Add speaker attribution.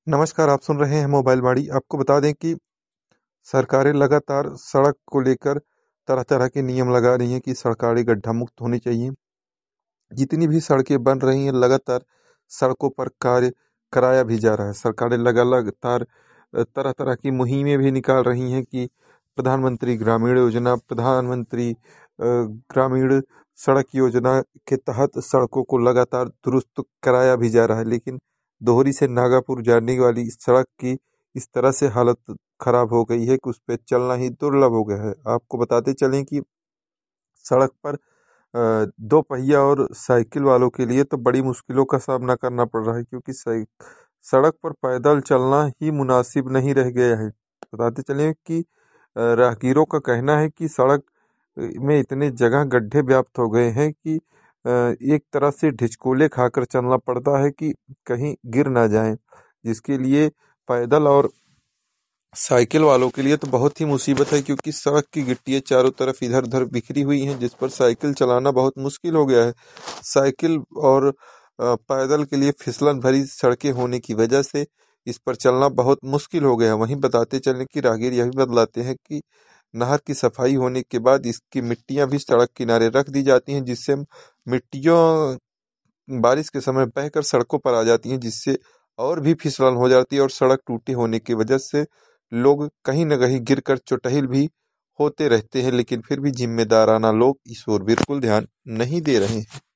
Speaker 1: नमस्कार, आप सुन रहे हैं मोबाइल वाणी। आपको बता दें कि सरकारें लगातार सड़क को लेकर तरह-तरह के नियम लगा रही हैं कि सड़कें गड्ढा मुक्त होनी चाहिए। जितनी भी सड़कें बन रही हैं, लगातार सड़कों पर कार्य कराया भी जा रहा है। सरकारें लगातार तरह-तरह की मुहिमें भी निकाल रही हैं कि प्रधानमंत्री ग्रामीण योजना, प्रधानमंत्री ग्रामीण सड़क योजना के तहत सड़कों को लगातार दुरुस्त कराया भी जा रहा है। लेकिन दोहरी से नागापुर जाने वाली इस सड़क की इस तरह से हालत खराब हो गई है कि उस पे चलना ही दुर्लभ हो गया है। आपको बताते चलें कि सड़क पर दो पहिया और साइकिल वालों के लिए तो बड़ी मुश्किलों का सामना करना पड़ रहा है, क्योंकि सड़क पर पैदल चलना ही मुनासिब नहीं रह गया है। बताते चलें कि राहगीरों का कहना है कि सड़क में इतने जगह गड्ढे व्याप्त हो गए हैं कि एक तरह से ढिचकोले खाकर चलना पड़ता है कि कहीं गिर ना जाएं, जिसके लिए पैदल और साइकिल वालों के लिए तो बहुत ही मुसीबत है, क्योंकि सड़क की गिट्टियाँ चारों तरफ इधर उधर बिखरी हुई हैं, जिस पर साइकिल चलाना बहुत मुश्किल हो गया है। साइकिल और पैदल के लिए फिसलन भरी सड़कें होने की वजह से इस पर चलना बहुत मुश्किल हो गया है। वहीं बताते चलें कि राहगीर यह भी बतलाते हैं कि नहर की सफाई होने के बाद इसकी मिट्टियां भी सड़क किनारे रख दी जाती हैं, जिससे मिट्टियों बारिश के समय बहकर सड़कों पर आ जाती हैं, जिससे और भी फिसलन हो जाती है और सड़क टूटी होने की वजह से लोग कहीं न कहीं गिरकर चोटहिल भी होते रहते हैं। लेकिन फिर भी जिम्मेदाराना लोग इस ओर बिल्कुल ध्यान नहीं दे रहे हैं।